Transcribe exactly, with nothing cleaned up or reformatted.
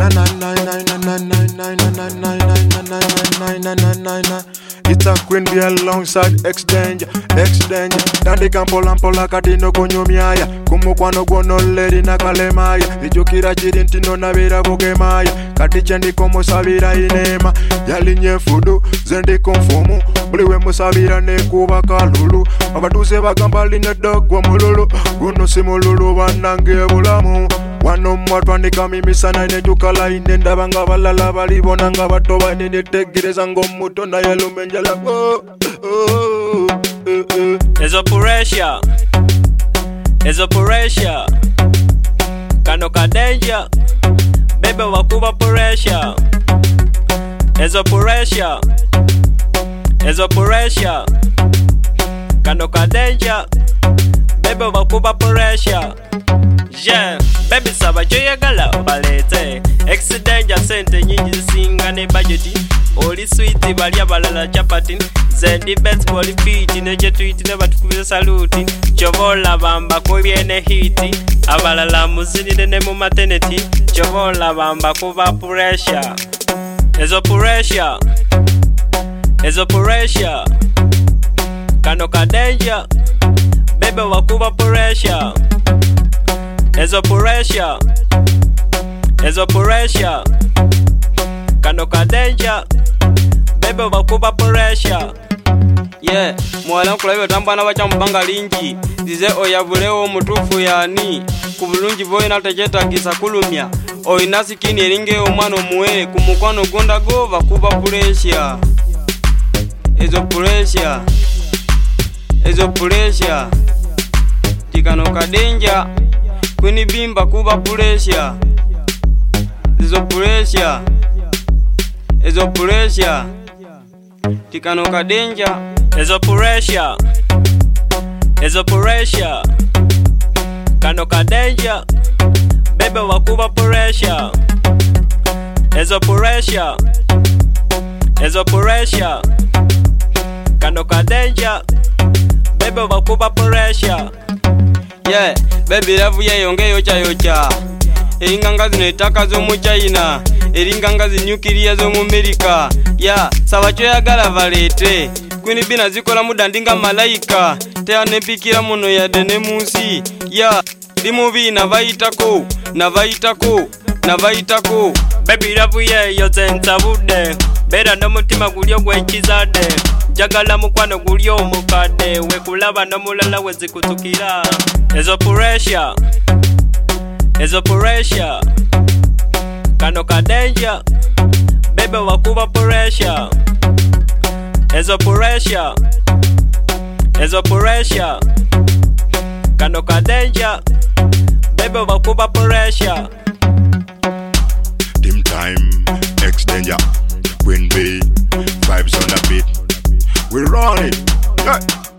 na na na na na na na na na na na na na na na. It's a Queen Bee alongside X Danger, X Danger. Dandi kampola mpola katino kunyumyaya. Kumukwano gwono lady na kalemaya. Ijukira chiri ntino nabira bukemaya. Kati chendi kumusabira inema. Yalinye fudu zendi konfumu. Uliwe musabira ne kuba kalulu. Abatuze bagamba line dogwa mululu. Guno si mululu banange bulamu. Wano mwatwandika mimi sana inejukala inenda banga balala balibona nga batoba inenetegereza ngomuto na yalumenjala oh, oh, eh, eh. Ezo pressure Ezo pressure Kano ka danger Bebe wakuba pressure Ezo pressure Ezo pressure Kano ka danger Bebe wakuba pressure. Yeah, baby saba joyagala balete X Danger sente nyingi zisinga ne budget. Oli sweet balya balala chapati. Zendi bet oli fit ne je tweet ne batukubiza saluti. Chobola bamba ko byene hiti. Abalala muzinire ne mu maternity. Chobola bamba kuba pressure. Ezo pressure Ezo pressure Kano ka danger Baby wakuba pressure. Ezo pressure Ezo pressure Kano ka danger Bebe bakuba pressure. Yeah, mwala nkulayo tambana bacha mbanga lingi. Dize oyabuleo mutufu yani. Kubulungi boy na tejeta kisa kulumya. Oinasi kini eringe omwana omuwere kumukwano gonda gova kuba pressure. Ezo pressure Ezo pressure Tikano ka danger Queen Bimba kuba pressure. Ezo pressure Ezo pressure Tikano ka danger. Ezo pressure Ezo pressure Kano ka danger Bebe wakuba pressure. Ezo pressure Ezo pressure Kano ka danger Bebe wakuba pressure. Yeah, baby love ya yonge yocha yocha. Eringanga zinetaka zo mu China, eringanga zinyukiria zo mu America. Yeah, sabacho ya gala valete. Queen Bee nazikola mudandinga malaika. Tea nepikira muno ya dene musi. Yeah, limubi na vaitako, na vaitako, na vaitako. Baby love ya yozenta bude. Bera no mutima gulyo gwekizade. Jagala mukwano gulyo mukade. Wekulaba no mulala wezikutukira. Ezo pressure Ezo pressure Kano ka danger Bebe wakuba pressure. Ezo pressure Ezo pressure Kano ka danger Bebe wakuba pressure. Team time, X Danger, Queen Bee, vibes on the beat. We run it. Yeah.